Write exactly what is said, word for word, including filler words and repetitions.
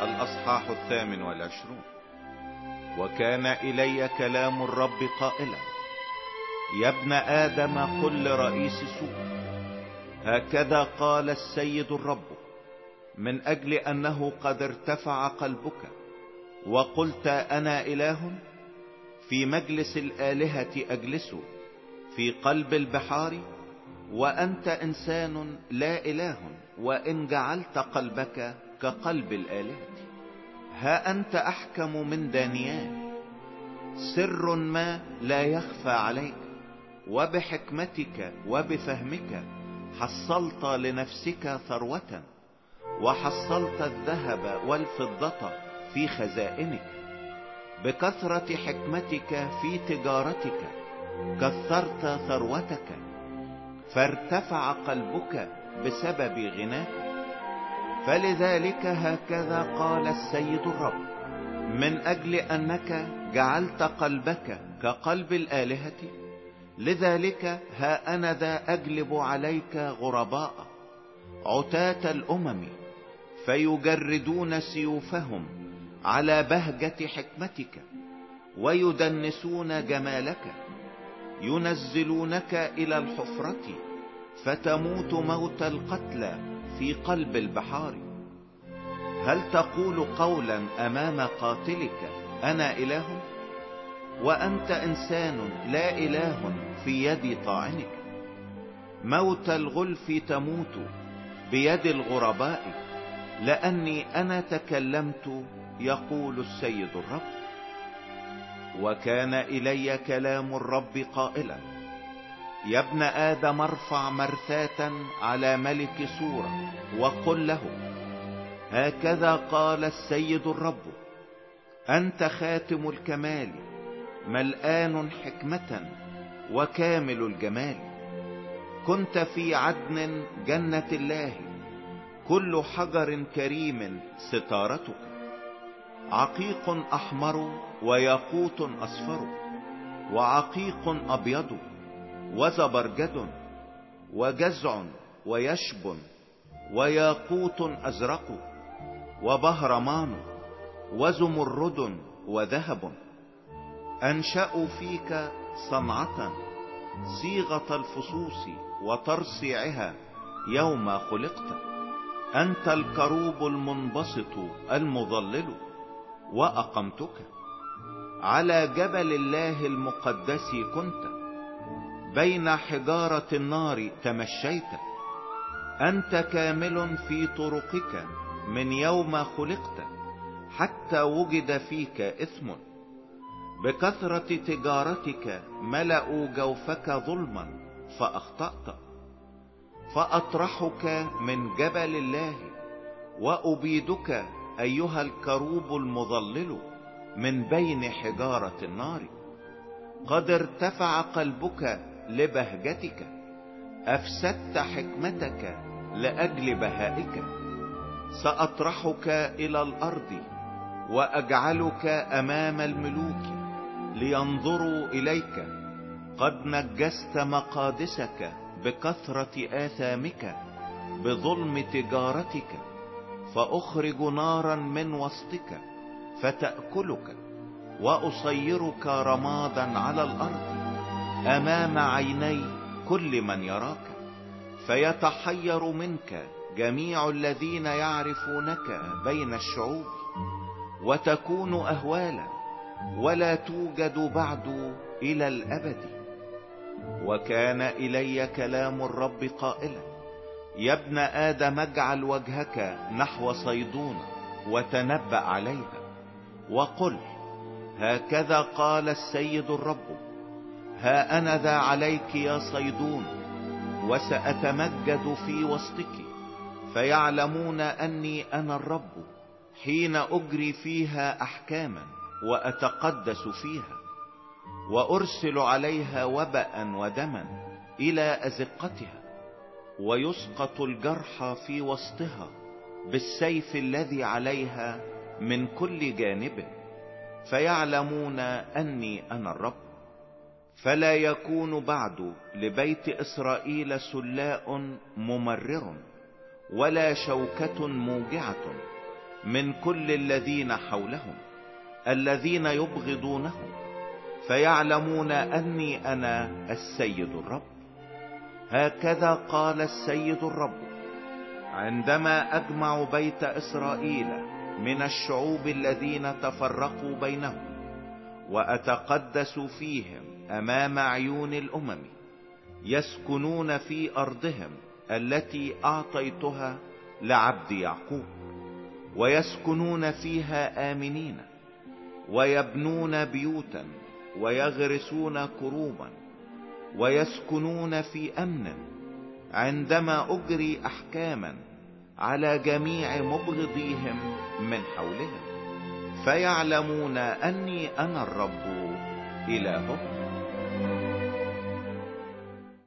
الأصحاح الثامن والعشرون. وكان إلي كلام الرب قائلا: يا ابن آدم قل لرئيس سوء، هكذا قال السيد الرب، من أجل أنه قد ارتفع قلبك وقلت أنا إله، في مجلس الآلهة أجلس في قلب البحار، وأنت إنسان لا إله، وإن جعلت قلبك كقلب الآلهة. ها أنت أحكم من دانيال، سر ما لا يخفى عليك، وبحكمتك وبفهمك حصلت لنفسك ثروة، وحصلت الذهب والفضة في خزائنك. بكثرة حكمتك في تجارتك كثرت ثروتك، فارتفع قلبك بسبب غناك. فلذلك هكذا قال السيد الرب، من أجل أنك جعلت قلبك كقلب الآلهة، لذلك ها أنا ذا أجلب عليك غرباء عتاة الأمم، فيجردون سيوفهم على بهجة حكمتك، ويدنسون جمالك، ينزلونك إلى الحفرة فتموت موت القتلى في قلب البحار. هل تقول قولا أمام قاتلك أنا إله، وأنت إنسان لا إله في يد طاعنك؟ موت الغلف تموت بيد الغرباء، لأني أنا تكلمت، يقول السيد الرب. وكان إلي كلام الرب قائلا: يا ابن آدم ارفع مرثاة على ملك سورة، وقل له: هكذا قال السيد الرب، أنت خاتم الكمال، ملآن حكمة وكامل الجمال. كنت في عدن جنة الله، كل حجر كريم ستارتك، عقيق أحمر وياقوت أصفر، وعقيق أبيض وزبرجد وجزع ويشب وياقوت أزرق وبهرمان وزمرد وذهب. أنشأوا فيك صنعة صيغة الفصوص وترصيعها يوم خلقت. أنت الكروب المنبسط المظلل، وأقمتك على جبل الله المقدس. كنت بين حجارة النار تمشيت. أنت كامل في طرقك من يوم خلقت، حتى وجد فيك إثم. بكثرة تجارتك ملأوا جوفك ظلما فأخطأت. فأطرحك من جبل الله، وأبيدك أيها الكروب المظلل من بين حجارة النار. قد ارتفع قلبك لبهجتك، أفسدت حكمتك لأجل بهائك. سأطرحك إلى الأرض، وأجعلك أمام الملوك لينظروا إليك. قد نجست مقادسك بكثرة آثامك، بظلم تجارتك. فأخرج نارا من وسطك فتأكلك، وأصيرك رمادا على الأرض أمام عيني كل من يراك. فيتحير منك جميع الذين يعرفونك بين الشعوب، وتكون أهوالا ولا توجد بعد إلى الأبد. وكان إلي كلام الرب قائلا: يا ابن آدم اجعل وجهك نحو صيدون وتنبأ عليها، وقل: هكذا قال السيد الرب، ها أنا ذا عليك يا صيدون، وسأتمجد في وسطك، فيعلمون أني أنا الرب، حين أجري فيها أحكاما وأتقدس فيها، وأرسل عليها وباء ودما إلى أزقتها، ويسقط الجرح في وسطها بالسيف الذي عليها من كل جانب، فيعلمون أني أنا الرب. فلا يكون بعد لبيت إسرائيل سلاء ممرر، ولا شوكة موجعة، من كل الذين حولهم الذين يبغضونهم، فيعلمون أني أنا السيد الرب. هكذا قال السيد الرب: عندما أجمع بيت إسرائيل من الشعوب الذين تفرقوا بينهم وأتقدس فيهم أمام عيون الأمم، يسكنون في أرضهم التي أعطيتها لعبد يعقوب، ويسكنون فيها آمنين، ويبنون بيوتا، ويغرسون كروما، ويسكنون في أمن، عندما أجري أحكاما على جميع مبغضيهم من حولهم، فيعلمون أني أنا الرب إلههم.